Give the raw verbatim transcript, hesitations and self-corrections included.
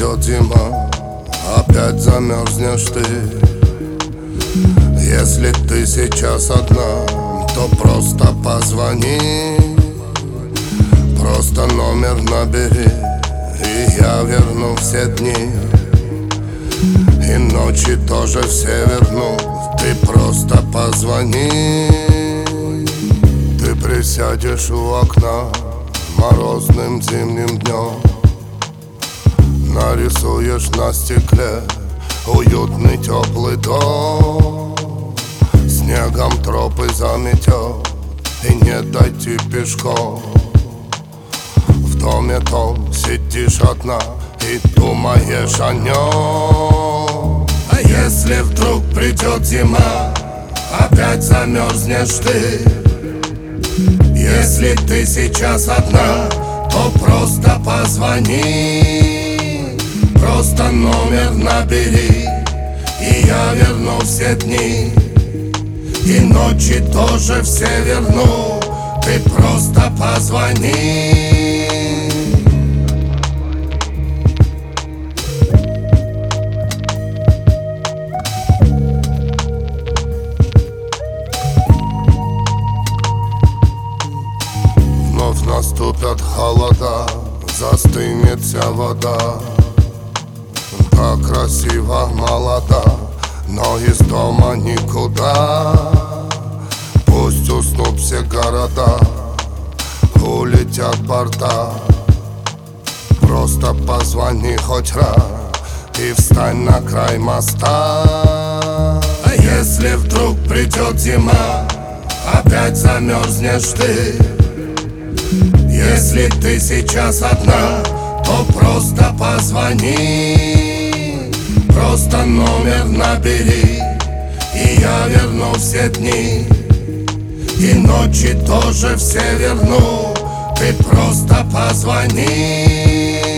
придет зима, опять замерзнешь ты. Если ты сейчас одна, то просто позвони, просто номер набери, и я верну все дни. И ночи тоже все верну, ты просто позвони. Ты присядешь у окна морозным зимним днем, нарисуешь на стекле уютный теплый дом. Снегом тропы заметет, и не дойти пешком. В доме том сидишь одна и думаешь о нем. А если вдруг придет зима, опять замерзнешь ты. Если ты сейчас одна, то просто позвони, просто номер набери, и я верну все дни. И ночи тоже все верну, ты просто позвони. Вновь наступят холода, застынет вся вода. Так красиво, молода, но из дома никуда. Пусть уснут все города, улетят борта. Просто позвони хоть раз и встань на край моста. А если вдруг придет зима, опять замерзнешь ты. Если ты сейчас одна, то просто позвони, просто номер набери, и я верну все дни. И ночи тоже все верну, ты просто позвони.